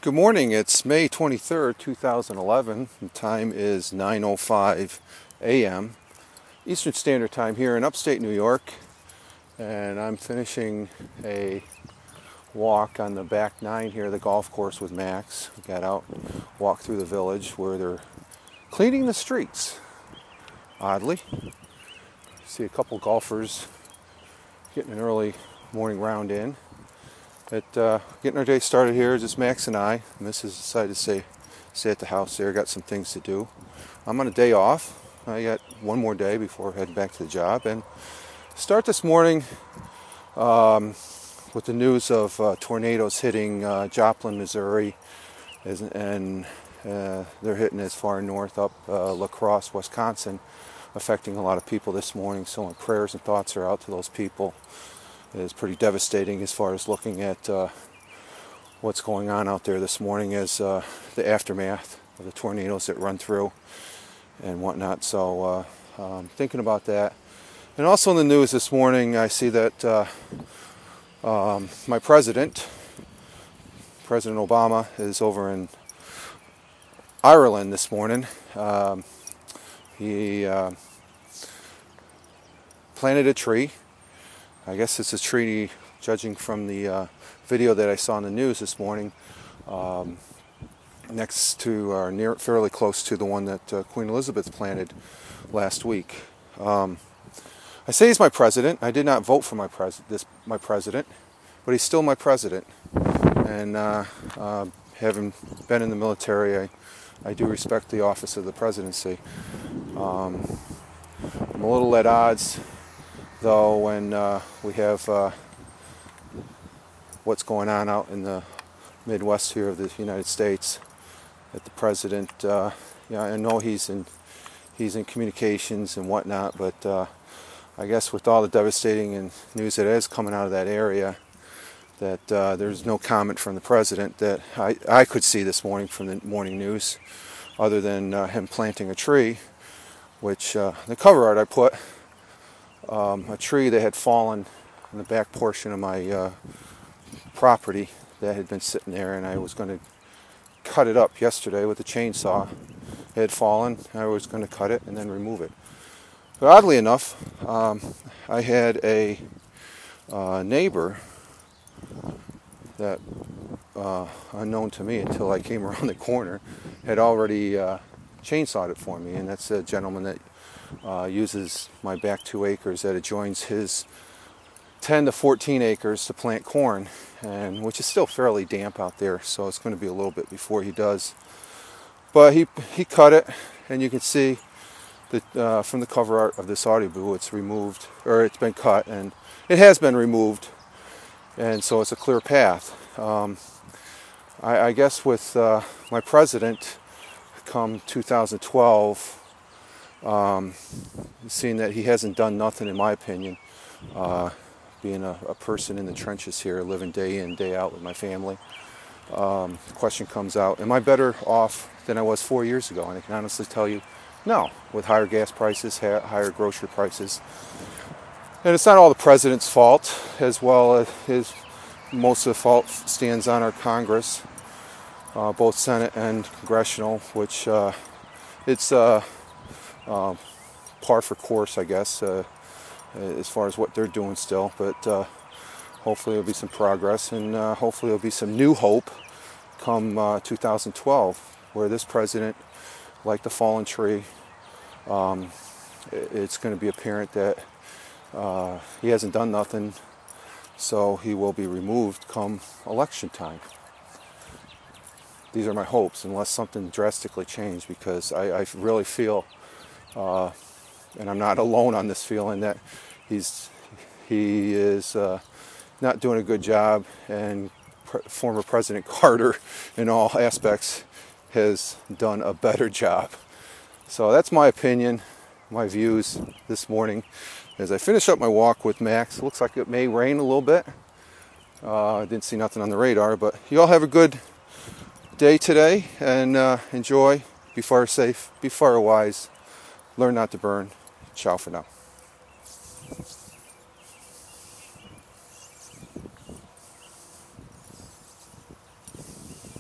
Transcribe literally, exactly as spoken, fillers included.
Good morning. It's May twenty-third, two thousand eleven. The time is nine oh five a m Eastern Standard Time here in upstate New York. And I'm finishing a walk on the back nine here, the golf course with Max. We got out, walked through the village where they're cleaning the streets, oddly. See a couple golfers getting an early morning round in. At, uh, getting our day started here, just Max and I. Missus decided to stay, stay at the house there, got some things to do. I'm on a day off. I got one more day before heading back to the job. And start this morning um, with the news of uh, tornadoes hitting uh, Joplin, Missouri. As, and uh, they're hitting as far north up uh, La Crosse, Wisconsin, affecting a lot of people this morning. So my prayers and thoughts are out to those people. It is pretty devastating as far as looking at uh, what's going on out there this morning as uh, the aftermath of the tornadoes that run through and whatnot. So uh, um, thinking about that. And also in the news this morning, I see that uh, um, my president, President Obama, is over in Ireland this morning. Um, he uh, planted a tree. I guess it's a tree, judging from the uh, video that I saw in the news this morning, um, next to, or near, fairly close to the one that uh, Queen Elizabeth planted last week. Um, I say he's my president. I did not vote for my pres this my president, but he's still my president. And uh, uh, having been in the military, I, I do respect the office of the presidency. Um, I'm a little at odds, though, when uh, we have uh, what's going on out in the Midwest here of the United States, that the president, uh, yeah, I know he's in he's in communications and whatnot, but uh, I guess with all the devastating and news that is coming out of that area, that uh, there's no comment from the president that I, I could see this morning from the morning news, other than uh, him planting a tree, which uh, the cover art I put. Um, a tree that had fallen in the back portion of my uh, property that had been sitting there, and I was going to cut it up yesterday with a chainsaw. It had fallen. I was going to cut it and then remove it. But oddly enough, um, I had a uh, neighbor that, uh, unknown to me until I came around the corner, had already uh, chainsawed it for me, and that's a gentleman that Uh, uses my back two acres that adjoins his ten to fourteen acres to plant corn, and which is still fairly damp out there, so it's going to be a little bit before he does. But he he cut it, and you can see that uh, from the cover art of this audio, it's removed, or it's been cut, and it has been removed, and so it's a clear path. Um, I, I guess with uh, my president, come two thousand twelve. Um, seeing that he hasn't done nothing, in my opinion, uh, being a, a person in the trenches here, living day in, day out with my family, um, the question comes out, am I better off than I was four years ago? And I can honestly tell you, no, with higher gas prices, ha higher grocery prices. And it's not all the president's fault, as well as his, most of the fault stands on our Congress, uh, both Senate and Congressional, which uh, it's... Uh, Uh, par for course, I guess, uh, as far as what they're doing still. But uh, hopefully there'll be some progress, and uh, hopefully there'll be some new hope come uh, two thousand twelve, where this president, like the fallen tree, um, it's going to be apparent that uh, he hasn't done nothing, so he will be removed come election time. These are my hopes, unless something drastically changed, because I, I really feel, Uh, and I'm not alone on this feeling, that he's he is uh, not doing a good job, and pre former President Carter, in all aspects, has done a better job. So that's my opinion, my views this morning. As I finish up my walk with Max, it looks like it may rain a little bit. Uh, I didn't see nothing on the radar, but you all have a good day today, and uh, enjoy. Be fire safe, be fire wise. Learn not to burn. Ciao for now.